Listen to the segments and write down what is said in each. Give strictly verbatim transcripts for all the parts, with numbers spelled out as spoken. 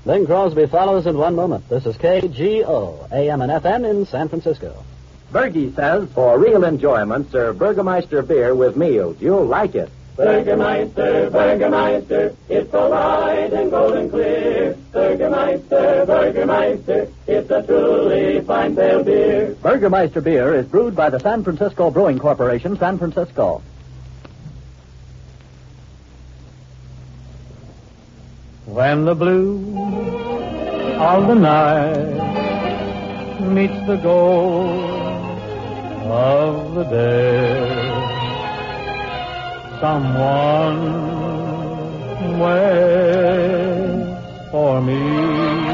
Bing Crosby follows in one moment. This is K G O, A M and F M in San Francisco. Bergie says, for real enjoyment, serve Burgermeister beer with meals. You'll like it. Burgermeister, Burgermeister, it's all right and golden clear. Burgermeister, Burgermeister, it's a truly fine pale beer. Burgermeister beer is brewed by the San Francisco Brewing Corporation, San Francisco. When the blue of the night meets the gold of the day, someone waits for me.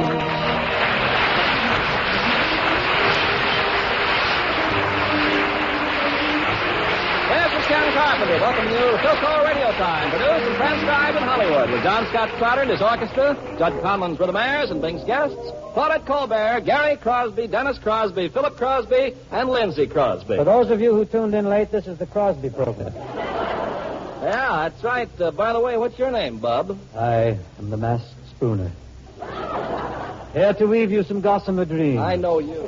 Ken Carpenter, welcome you to Philco Radio Time, produced and transcribed in Hollywood with John Scott Trotter and his orchestra, Judd Conlon's Rhythmaires and Bing's guests, Claudette Colbert, Gary Crosby, Dennis Crosby, Philip Crosby, and Lindsay Crosby. For those of you who tuned in late, this is the Crosby program. Yeah, that's right. Uh, by the way, what's your name, Bub? I am the masked spooner. Here to weave you some gossamer dreams. I know you.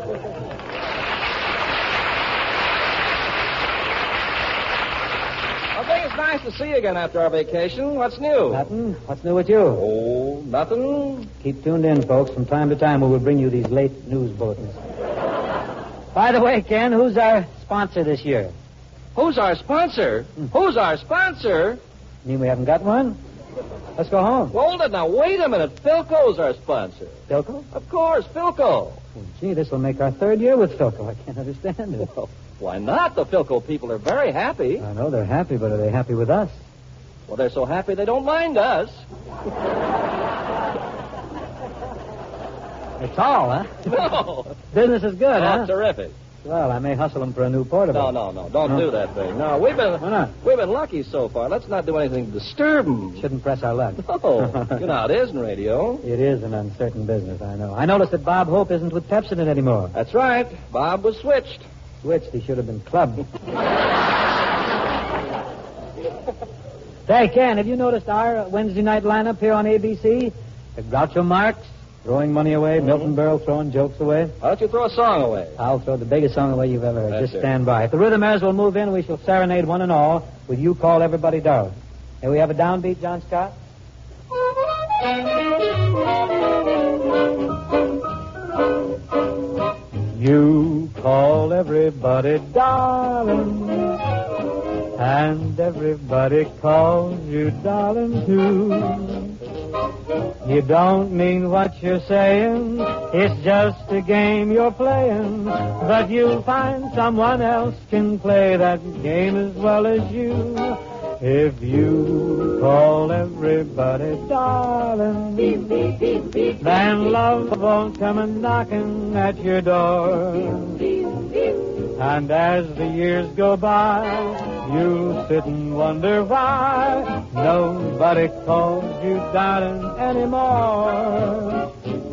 It's nice to see you again after our vacation. What's new? Nothing. What's new with you? Oh, nothing. Keep tuned in, folks. From time to time, we will bring you these late news bulletins. By the way, Ken, who's our sponsor this year? Who's our sponsor? Hmm. Who's our sponsor? You mean we haven't got one? Let's go home. Hold it now. Wait a minute. Philco's our sponsor. Philco? Of course, Philco. Well, gee, this will make our third year with Philco. I can't understand it. Well, why not? The Philco people are very happy. I know they're happy, but are they happy with us? Well, they're so happy they don't mind us. It's all, huh? No. Business is good, oh, huh? Terrific. Well, I may hustle them for a new portable. No, no, no. Don't no. do that thing. No, we've been... Why not? We've been lucky so far. Let's not do anything to disturb them. Shouldn't press our luck. No. You know how it is in radio. It is an uncertain business, I know. I noticed that Bob Hope isn't with Pepsodent anymore. That's right. Bob was switched. Switched. He should have been clubbed. Say, Ken, have you noticed our Wednesday night lineup here on A B C? The Groucho Marx throwing money away, mm-hmm. Milton Berle throwing jokes away. Why don't you throw a song away? I'll throw the biggest song away you've ever heard. That's Just it. stand by. If the Rhythmaires will move in, we shall serenade one and all with You Call Everybody Darling. Here we have a downbeat, John Scott. You call everybody darling, and everybody calls you darling too. You don't mean what you're saying, it's just a game you're playing, but you'll find someone else can play that game as well as you. If you call everybody darling, beep, beep, beep, beep, then beep, love won't come a knocking at your door. Beep, beep, beep. And as the years go by, you'll sit and wonder why nobody calls you darling anymore.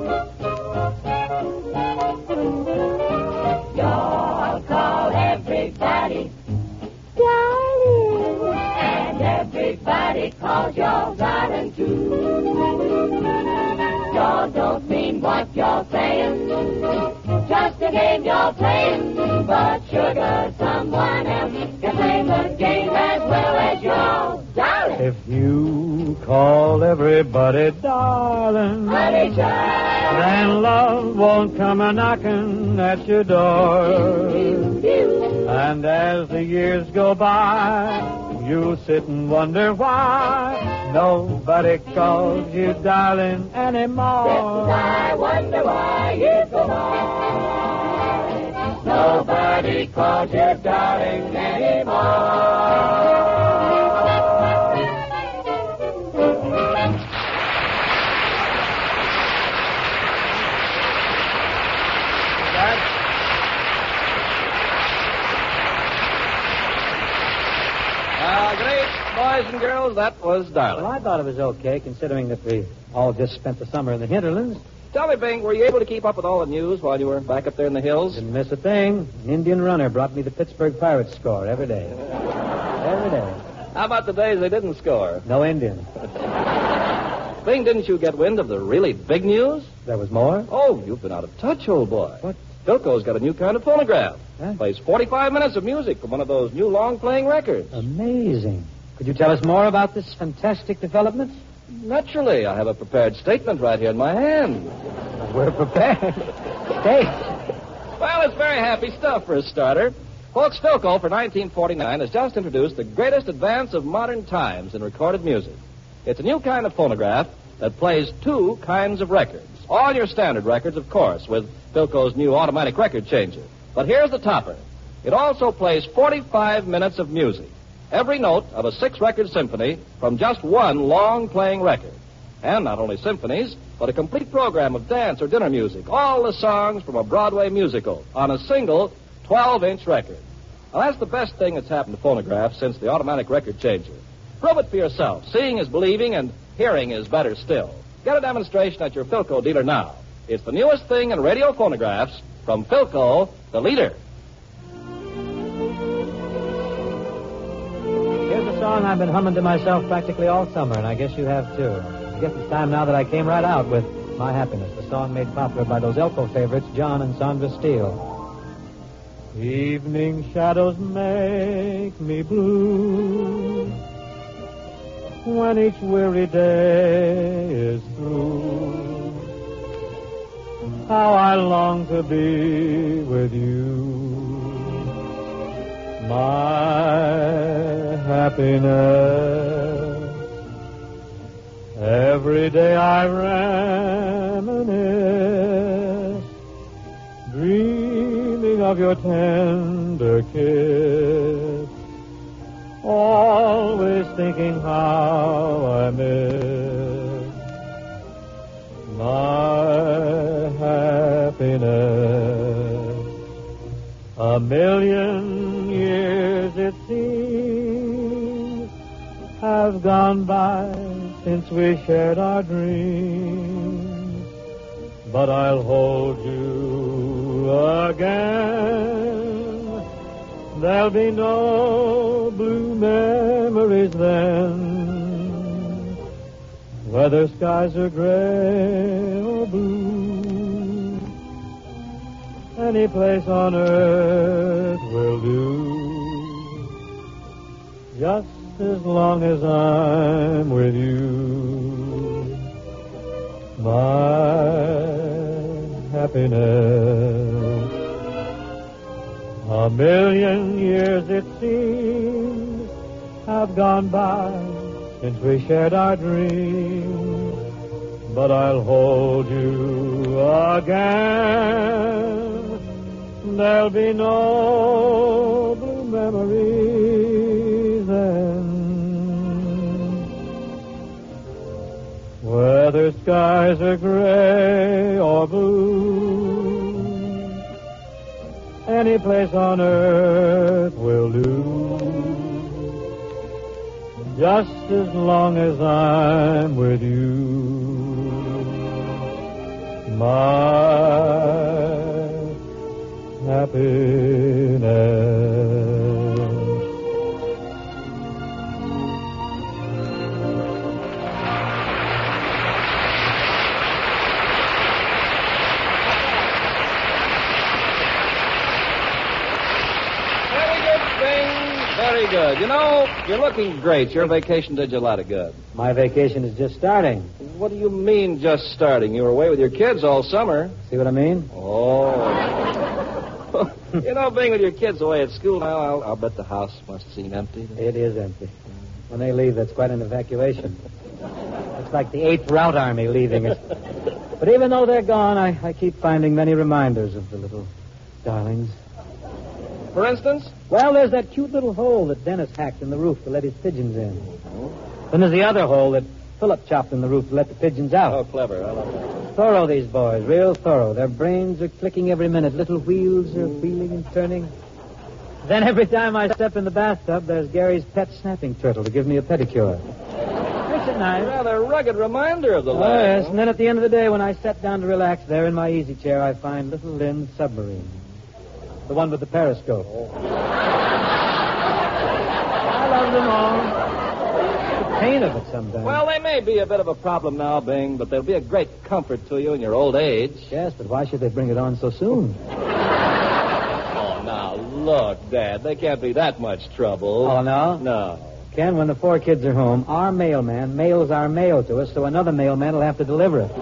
You'll call everybody darling, and everybody calls you darling too. You don't mean what you're saying, just a game you're playing, but sugar, someone else can play the game as well as you, darling. If you call everybody darling, Honey child, then love won't come a knocking at your door. And as the years go by, you'll sit and wonder why nobody calls you darling anymore. Yes, I wonder why you go on. Nobody calls you darling anymore. Uh, great, boys and girls, that was darling. Well, I thought it was okay, considering that we all just spent the summer in the hinterlands. Tell me, Bing, were you able to keep up with all the news while you were back up there in the hills? Didn't miss a thing. An Indian runner brought me the Pittsburgh Pirates score every day. Every day. How about the days they didn't score? No Indian. Bing, didn't you get wind of the really big news? There was more? Oh, you've been out of touch, old boy. What? Philco's got a new kind of phonograph. Huh? Plays forty-five minutes of music from one of those new long-playing records. Amazing. Could you tell us more about this fantastic development? Naturally. I have a prepared statement right here in my hand. We're prepared. State. Well, it's very happy stuff for a starter. Folks, Philco for nineteen forty-nine has just introduced the greatest advance of modern times in recorded music. It's a new kind of phonograph that plays two kinds of records. All your standard records, of course, with Philco's new automatic record changer. But here's the topper. It also plays forty-five minutes of music. Every note of a six-record symphony from just one long-playing record. And not only symphonies, but a complete program of dance or dinner music. All the songs from a Broadway musical on a single twelve-inch record. Now, that's the best thing that's happened to phonographs since the automatic record changer. Prove it for yourself. Seeing is believing, and hearing is better still. Get a demonstration at your Philco dealer now. It's the newest thing in radio phonographs from Philco, the leader. Here's a song I've been humming to myself practically all summer, and I guess you have too. I guess it's time now that I came right out with My Happiness, the song made popular by those Elko favorites, John and Sandra Steele. Evening shadows make me blue when each weary day is through. How I long to be with you, my happiness. Every day I reminisce, dreaming of your tender kiss, always thinking how I miss my happiness. A million years, it seems, have gone by since we shared our dreams, but I'll hold you again. There'll be no blue memories then, whether skies are gray or blue. Any place on earth will do, just as long as I'm with you, my happiness. A million years, it seems, have gone by since we shared our dreams, but I'll hold you again. There'll be no blue memories then, whether skies are gray or blue. Any place on earth will do, just as long as I'm with you, my happiness. Very good. You know, you're looking great. Your vacation did you a lot of good. My vacation is just starting. What do you mean just starting? You were away with your kids all summer. See what I mean? Oh. You know, being with your kids away at school now, I'll, I'll bet the house must seem empty. It is empty. When they leave, that's quite an evacuation. It's like the Eighth Route Army leaving us. But even though they're gone, I, I keep finding many reminders of the little darlings. For instance? Well, there's that cute little hole that Dennis hacked in the roof to let his pigeons in. Then there's the other hole that Philip chopped in the roof to let the pigeons out. Oh, clever. I love that. Thorough, these boys. Real thorough. Their brains are clicking every minute. Little wheels are wheeling and turning. Then every time I step in the bathtub, there's Gary's pet snapping turtle to give me a pedicure. Isn't it nice? Rather rugged reminder of the Oh, lad. yes. And then at the end of the day, when I sit down to relax there in my easy chair, I find little Lynn's submarine. The one with the periscope. I love them all. The pain point of it sometimes. Well, they may be a bit of a problem now, Bing, but they'll be a great comfort to you in your old age. Yes, but why should they bring it on so soon? Oh, now, look, Dad, they can't be that much trouble. Oh, no? No. Ken, when the four kids are home, our mailman mails our mail to us, so another mailman will have to deliver it.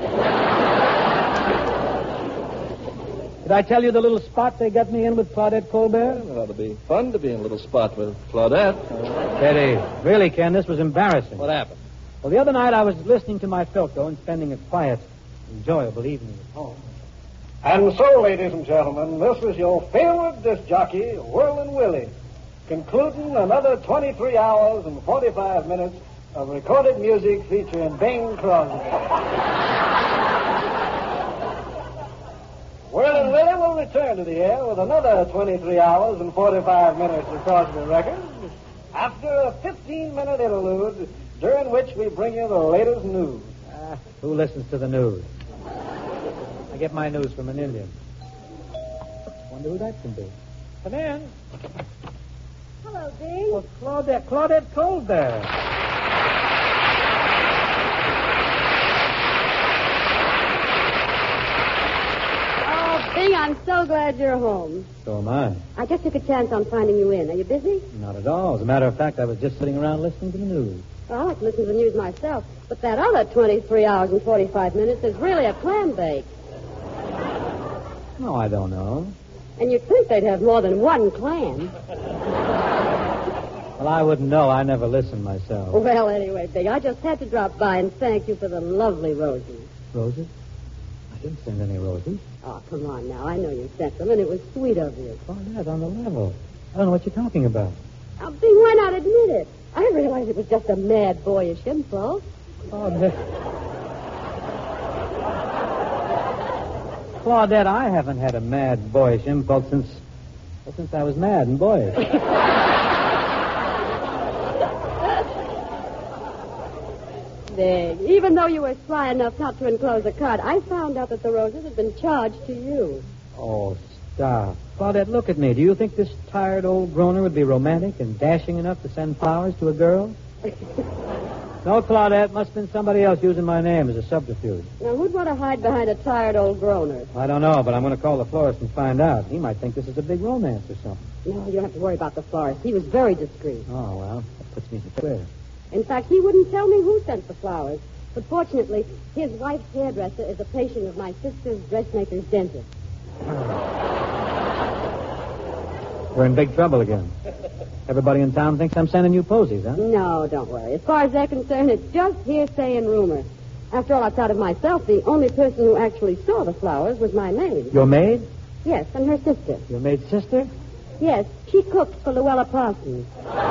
Did I tell you the little spot they got me in with Claudette Colbert? It ought to be fun to be in a little spot with Claudette. Teddy, really, Ken, this was embarrassing. What happened? Well, the other night I was listening to my Philco and spending a quiet, enjoyable evening at home. And so, ladies and gentlemen, this is your favorite disc jockey, Whirlin' Willie, concluding another twenty-three hours and forty-five minutes of recorded music featuring Bing Crosby. Whirlin' Willie will return to the air with another twenty-three hours and forty-five minutes of Crosby records after a fifteen-minute interlude during which we bring you the latest news. Ah, who listens to the news? I get my news from an Indian. Wonder who that can be. Come in. Hello, Bing. Well, Claudette, Claudette Colbert. Oh, Bing, I'm so glad you're home. So am I. I just took a chance on finding you in. Are you busy? Not at all. As a matter of fact, I was just sitting around listening to the news. Well, I like to listen to the news myself. But that other twenty-three hours and forty-five minutes is really a clam bake. No, I don't know. And you'd think they'd have more than one clam. Well, I wouldn't know. I never listen myself. Well, anyway, Bing, I just had to drop by and thank you for the lovely roses. Roses? I didn't send any roses. Oh, come on now. I know you sent them, and it was sweet of you. Oh, that's on the level. I don't know what you're talking about. Oh, Bing, why not admit it? I realized it was just a mad, boyish impulse. Claudette. Claudette, I haven't had a mad, boyish impulse since, well, since I was mad and boyish. Bing, even though you were sly enough not to enclose a card, I found out that the roses had been charged to you. Oh, stop. Claudette, look at me. Do you think this tired old groaner would be romantic and dashing enough to send flowers to a girl? No, Claudette, must have been somebody else using my name as a subterfuge. Now, who'd want to hide behind a tired old groaner? I don't know, but I'm going to call the florist and find out. He might think this is a big romance or something. No, you don't have to worry about the florist. He was very discreet. Oh, well, that puts me in the clear. In fact, he wouldn't tell me who sent the flowers. But fortunately, his wife's hairdresser is a patient of my sister's dressmaker's dentist. We're in big trouble again. Everybody in town thinks I'm sending you posies, huh? No, don't worry. As far as they're concerned, it's just hearsay and rumor. After all, outside of myself, the only person who actually saw the flowers was my maid. Your maid? Yes, and her sister. Your maid's sister? Yes, she cooked for Luella Parsons.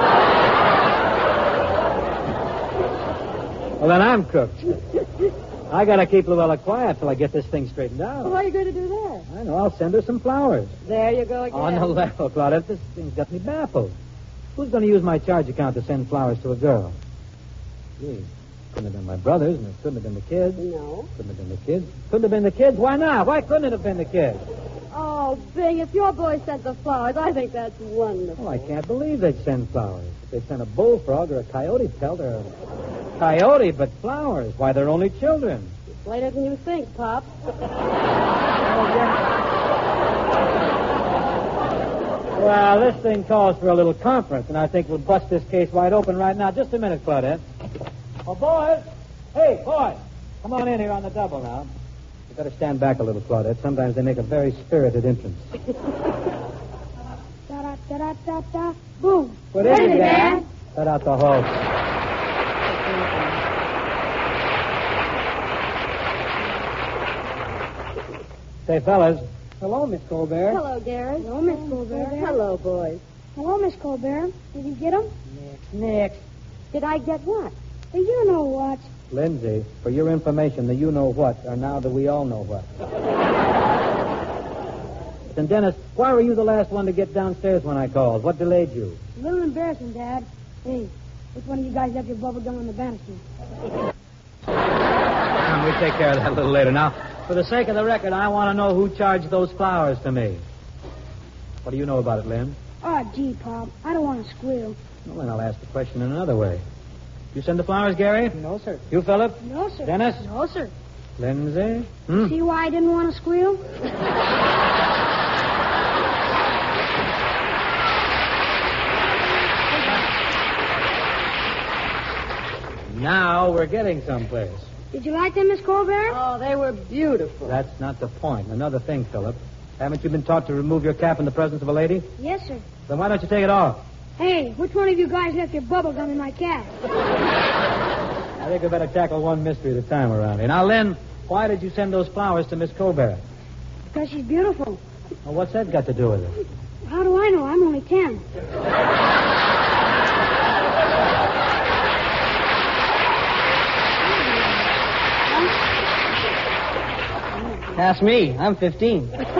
Well, then I'm cooked. I gotta keep Luella quiet till I get this thing straightened out. Well, how are you going to do that? I know. I'll send her some flowers. There you go again. On the level, Claudette. This thing's got me baffled. Who's going to use my charge account to send flowers to a girl? Gee, couldn't have been my brothers, and it couldn't have been the kids. No. Couldn't have been the kids. Couldn't have been the kids. Why not? Why couldn't it have been the kids? Oh, Bing, if your boy sent the flowers, I think that's wonderful. Well, I can't believe they'd send flowers. If they'd sent a bullfrog or a coyote pelt or a coyote, but flowers. Why, they're only children. It's later than you think, Pop. Well, this thing calls for a little conference, and I think we'll bust this case wide open right now. Just a minute, Claudette. Oh, boys. Hey, boys. Come on in here on the double now. You better stand back a little, Claudette. Sometimes they make a very spirited entrance. Da-da-da-da-da-da. Boom. What is it, Dad? Let out the hose. Say, fellas. Hello, Miss Colbert. Hello, Garrett. Hello, Miss Colbert. Hello, boys. Hello, Miss Colbert. Did you get them? Next, next. Did I get what? Well, you know what. Lindsay, for your information, the you-know-what are now the we-all-know-what. And Dennis, why were you the last one to get downstairs when I called? What delayed you? A little embarrassing, Dad. Hey, which one of you guys left your bubble gum on the banister? Come, we'll take care of that a little later. Now, for the sake of the record, I want to know who charged those flowers to me. What do you know about it, Lynn? Oh, gee, Pop. I don't want to squeal. Well, then I'll ask the question in another way. You send the flowers, Gary? No, sir. You, Philip? No, sir. Dennis? No, sir. Lindsay? Hmm? See why I didn't want to squeal? Now we're getting someplace. Did you like them, Miss Colbert? Oh, they were beautiful. That's not the point. Another thing, Philip. Haven't you been taught to remove your cap in the presence of a lady? Yes, sir. Then why don't you take it off? Hey, which one of you guys left your bubble gum in my cap? I think we better tackle one mystery at a time around here. Now, Lynn, why did you send those flowers to Miss Colbert? Because she's beautiful. Well, what's that got to do with it? How do I know? I'm only ten. Ask me. I'm fifteen. Well,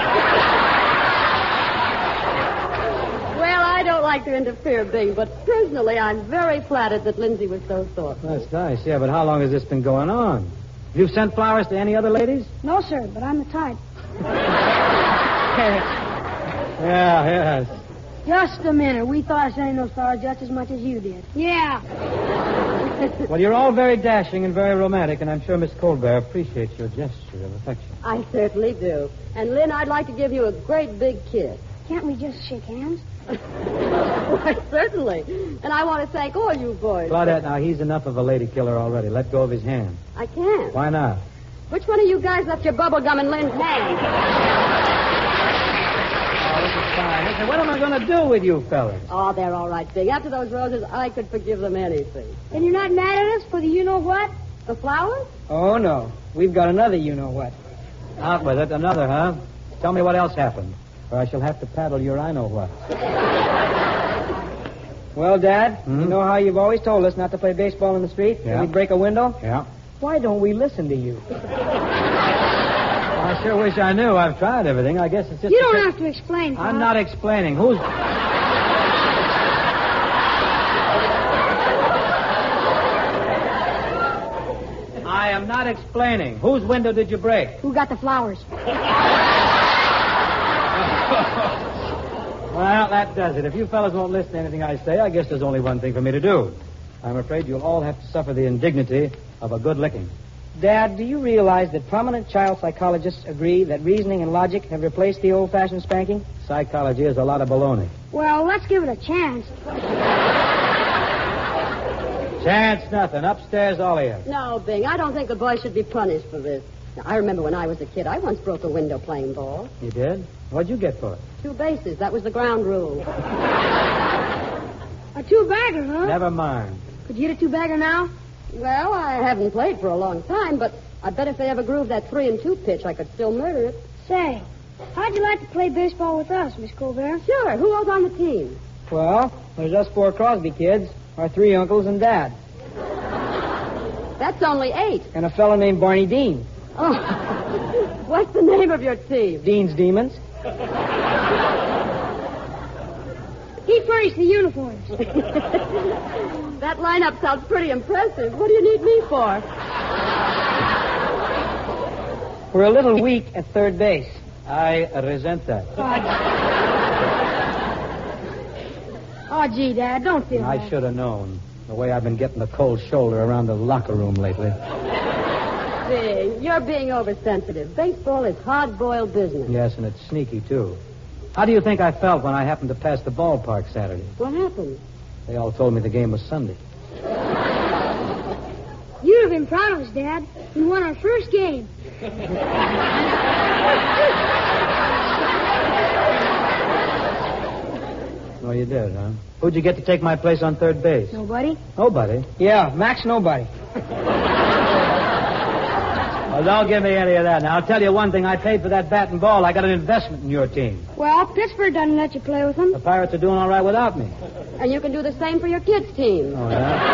I don't like to interfere, Bing, but personally, I'm very flattered that Lindsay was so thoughtful. That's nice, yeah, but how long has this been going on? You've sent flowers to any other ladies? No, sir, but I'm the type. Yeah, yes. Just a minute. We thought of sending those flowers just as much as you did. Yeah. Well, you're all very dashing and very romantic, and I'm sure Miss Colbert appreciates your gesture of affection. I certainly do. And, Lynn, I'd like to give you a great big kiss. Can't we just shake hands? Why, certainly. And I want to thank all you boys. Claudette, now, he's enough of a lady killer already. Let go of his hand. I can't. Why not? Which one of you guys left your bubble gum in Lynn's hand? Oh, this is fine. Listen, what am I going to do with you fellas? Oh, they're all right, Big. After those roses, I could forgive them anything. And you're not mad at us for the you-know-what? The flowers? Oh, no. We've got another you-know-what. Out with it. Another, huh? Tell me what else happened, or I shall have to paddle your I-know-what. Well, Dad, Hmm? you know how you've always told us not to play baseball in the street? Yeah. When we break a window? Yeah. Why don't we listen to you? I sure wish I knew. I've tried everything. I guess it's just... You don't have to explain, Pop. I'm not explaining. Who's... I am not explaining. Whose window did you break? Who got the flowers? Well, that does it. If you fellas won't listen to anything I say, I guess there's only one thing for me to do. I'm afraid you'll all have to suffer the indignity of a good licking. Dad, do you realize that prominent child psychologists agree that reasoning and logic have replaced the old-fashioned spanking? Psychology is a lot of baloney. Well, let's give it a chance. Chance nothing. Upstairs, all of you. No, Bing, I don't think the boys should be punished for this. Now, I remember when I was a kid, I once broke a window playing ball. You did? What'd you get for it? Two bases. That was the ground rule. A two-bagger, huh? Never mind. Could you hit a two-bagger now? Well, I haven't played for a long time, but I bet if they ever grooved that three and two pitch, I could still murder it. Say, how'd you like to play baseball with us, Miss Colbert? Sure. Who else on the team? Well, there's us four Crosby kids, our three uncles and Dad, That's only eight. and a fellow named Barney Dean. Oh. What's the name of your team? Dean's Demons. He furnished the uniforms. That lineup sounds pretty impressive. What do you need me for? We're a little weak at third base. I resent that. Oh, gee, Dad, don't feel I bad. should have known. The way I've been getting the cold shoulder around the locker room lately. Bing, you're being oversensitive. Baseball is hard-boiled business. Yes, and it's sneaky, too. How do you think I felt when I happened to pass the ballpark Saturday? What happened? They all told me the game was Sunday. You'd have been proud of us, Dad. We won our first game. Oh, you did, huh? Who'd you get to take my place on third base? Nobody? Nobody. Yeah, Max Nobody. Well, don't give me any of that. Now, I'll tell you one thing. I paid for that bat and ball. I got an investment in your team. Well, Pittsburgh doesn't let you play with them. The Pirates are doing all right without me. And you can do the same for your kids' team. Oh,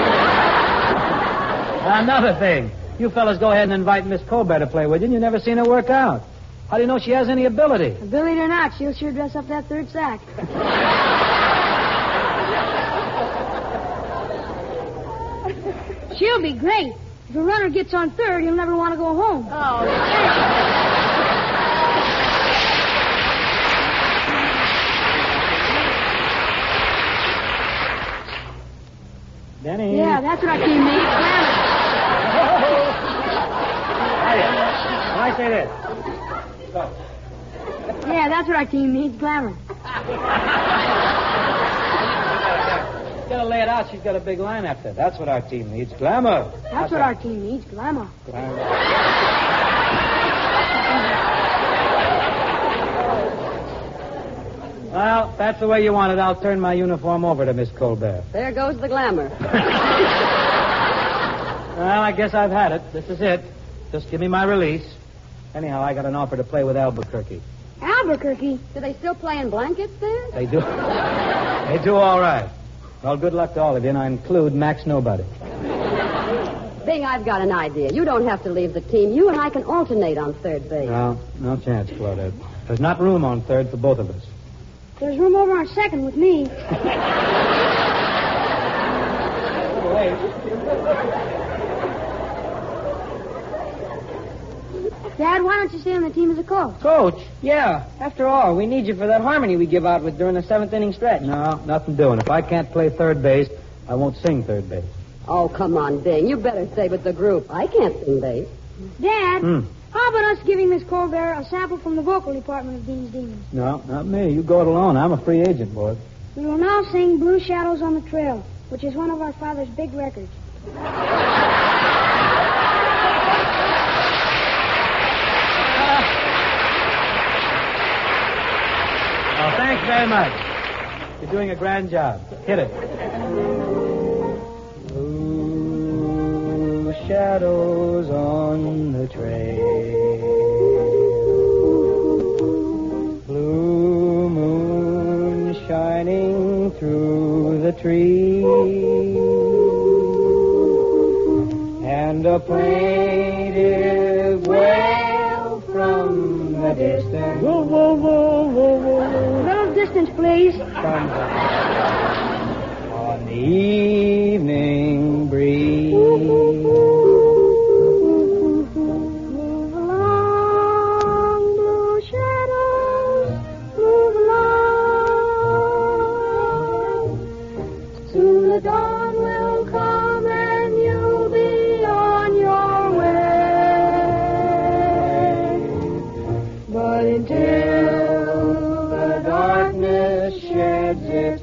yeah? Another thing. You fellas go ahead and invite Miss Colbert to play with you, and you never seen her work out. How do you know she has any ability? Ability or not, she'll sure dress up that third sack. She'll be great. If a runner gets on third, he'll never want to go home. Oh, Denny. Yeah, that's what our team needs. Glamour. When I say this. Yeah, that's what our team needs. Glamour. She's got to lay it out. She's got a big line after. That's what our team needs. Glamour. That's How's what that? our team needs. Glamour. Glamour. Well, if that's the way you want it, I'll turn my uniform over to Miss Colbert. There goes the glamour. Well, I guess I've had it. This is it. Just give me my release. Anyhow, I got an offer to play with Albuquerque. Albuquerque. Do they still play in blankets there? They do. They do all right. Well, good luck to all of you, and I include Max Nobody. Bing, I've got an idea. You don't have to leave the team. You and I can alternate on third base. No, no chance, Claudette. There's not room on third for both of us. There's room over on second with me. Dad, why don't you stay on the team as a coach? Coach? Yeah. After all, we need you for that harmony we give out with during the seventh inning stretch. No, nothing doing. If I can't play third base, I won't sing third base. Oh, come on, Bing. You better stay with the group. I can't sing bass. Dad, Hmm. how about us giving Miss Colbert a sample from the vocal department of Dean's Demons? No, not me. You go it alone. I'm a free agent, boy. We will now sing Blue Shadows on the Trail, which is one of our father's big records. Oh, thanks very much. You're doing a grand job. Hit it. Blue shadows on the trail. Blue moon shining through the trees. And a plaintive wail from the distance. Whoa, whoa, whoa, whoa, whoa. Little distance, please. Comes on the evening breeze. Move along, blue shadows, move along. Soon the dawn will come and you'll be on your way. But until the darkness sheds its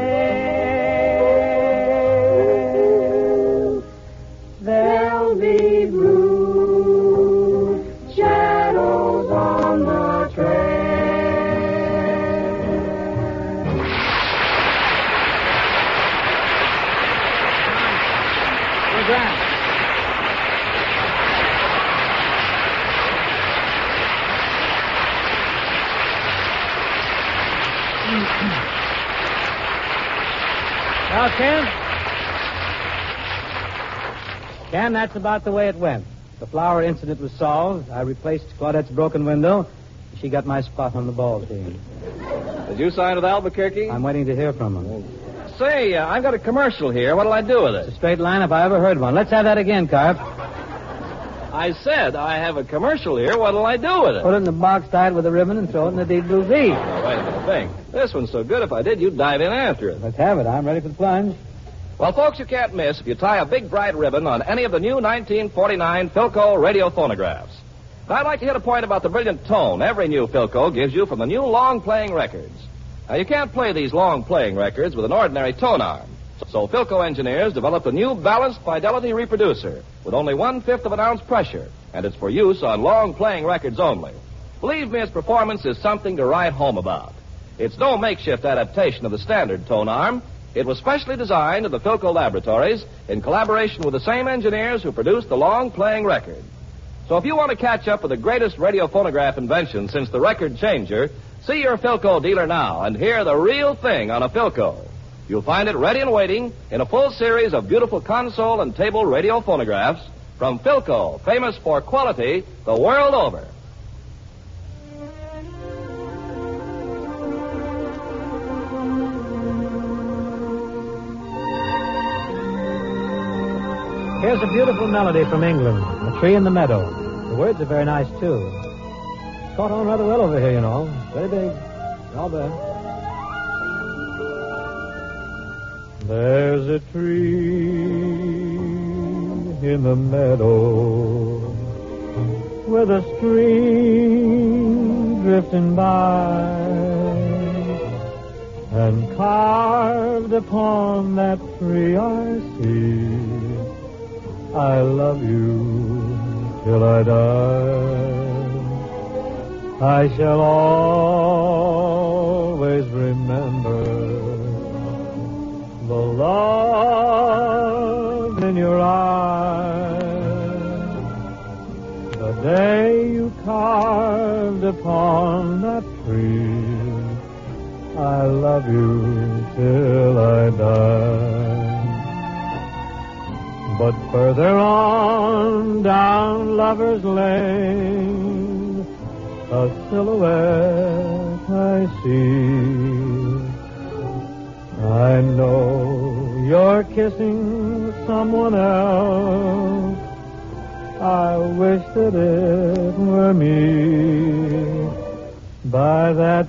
veil, there'll be blue shadows on the trail. We're grand. Well, Ken? Ken, that's about the way it went. The flower incident was solved. I replaced Claudette's broken window. She got my spot on the ball team. Did you sign with Albuquerque? I'm waiting to hear from him. Say, uh, I've got a commercial here. What'll I do with It's it? a straight line if I ever heard one. Let's have that again, Carp. I said I have a commercial here. What'll I do with it? Put it in the box, tie it with a ribbon, and throw it in the deep blue V. Now, wait a minute. Think. This one's so good, if I did, you'd dive in after it. Let's have it. I'm ready for the plunge. Well, folks, you can't miss if you tie a big, bright ribbon on any of the new nineteen forty-nine Philco radio phonographs. Now, I'd like to hit a point about the brilliant tone every new Philco gives you from the new long-playing records. Now, you can't play these long-playing records with an ordinary tone arm. So Philco engineers developed a new balanced fidelity reproducer with only one-fifth of an ounce pressure, and it's for use on long-playing records only. Believe me, its performance is something to write home about. It's no makeshift adaptation of the standard tone arm. It was specially designed in the Philco laboratories in collaboration with the same engineers who produced the long-playing record. So if you want to catch up with the greatest radio phonograph invention since the record changer, see your Philco dealer now and hear the real thing on a Philco. You'll find it ready and waiting in a full series of beautiful console and table radio phonographs from Philco, famous for quality the world over. Here's a beautiful melody from England, A Tree in the Meadow. The words are very nice, too. It's caught on rather well over here, you know. Very big. All there. There's a tree in the meadow with a stream drifting by, and carved upon that tree I see, I love you till I die. I shall always remember the love in your eyes, the day you carved upon that tree. I love you till I die. But further on down Lover's Lane, a silhouette I see. I know you're kissing someone else. I wish that it were me by that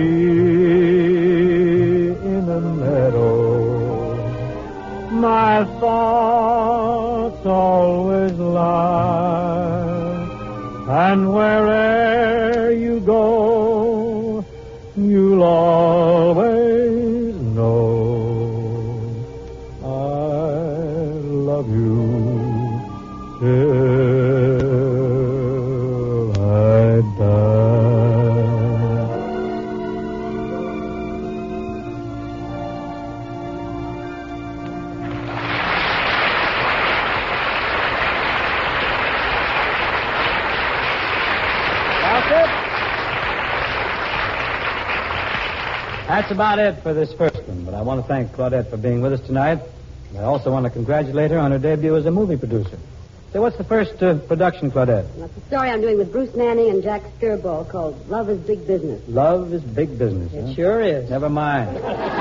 tree in the meadow. My thoughts always lie, and wherever you go, you'll always know I love you till I die. That's it. That's about it for this first one, but I want to thank Claudette for being with us tonight. I also want to congratulate her on her debut as a movie producer. So what's the first uh, production, Claudette? That's the story I'm doing with Bruce Manning and Jack Skirball called Love is Big Business. Love is big business. It huh? sure is. Never mind.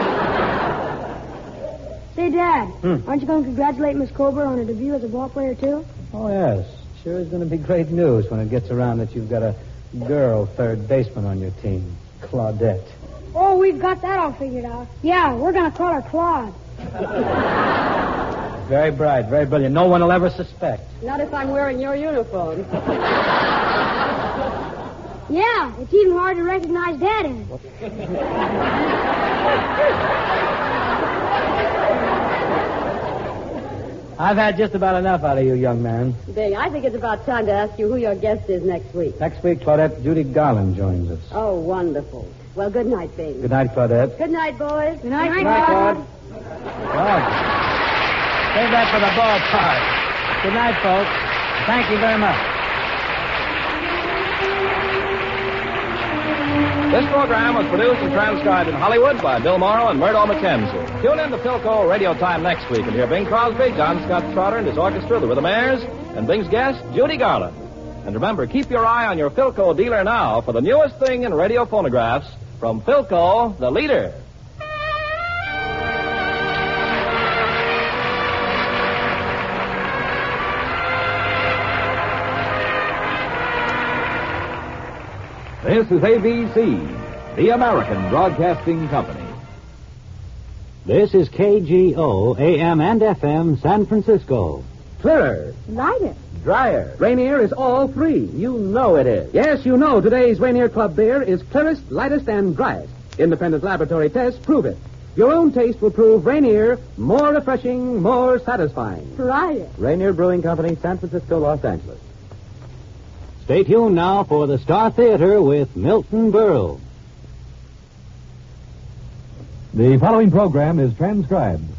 Say, Dad, Hmm. aren't you going to congratulate Miss Colbert on her debut as a ball player, too? Oh, yes. Sure is going to be great news when it gets around that you've got a girl third baseman on your team, Claudette. Oh, we've got that all figured out. Yeah, we're going to call her Claude. Very bright, very brilliant. No one will ever suspect. Not if I'm wearing your uniform. Yeah, it's even hard to recognize Dad in it. I've had just about enough out of you, young man. Bing, I think it's about time to ask you who your guest is next week. Next week, Claudette, Judy Garland joins us. Oh, wonderful. Well, good night, Bing. Good night, Claudette. Good night, boys. Good night, Good night, Claude. Claude. Save that for the ballpark. Good night, folks. Thank you very much. This program was produced and transcribed in Hollywood by Bill Morrow and Murdo McKenzie. Tune in to Philco Radio Time next week and hear Bing Crosby, John Scott Trotter and his orchestra, the Rhythmaires, and Bing's guest, Judy Garland. And remember, keep your eye on your Philco dealer now for the newest thing in radio phonographs from Philco, the leader. This is A B C, the American Broadcasting Company. This is K G O, A M and F M, San Francisco. Clearer, Lighter. drier. Rainier is all three. You know it is. Yes, you know today's Rainier Club beer is clearest, lightest, and driest. Independent laboratory tests prove it. Your own taste will prove Rainier more refreshing, more satisfying. Drier. Rainier Brewing Company, San Francisco, Los Angeles. Stay tuned now for the Star Theater with Milton Berle. The following program is transcribed.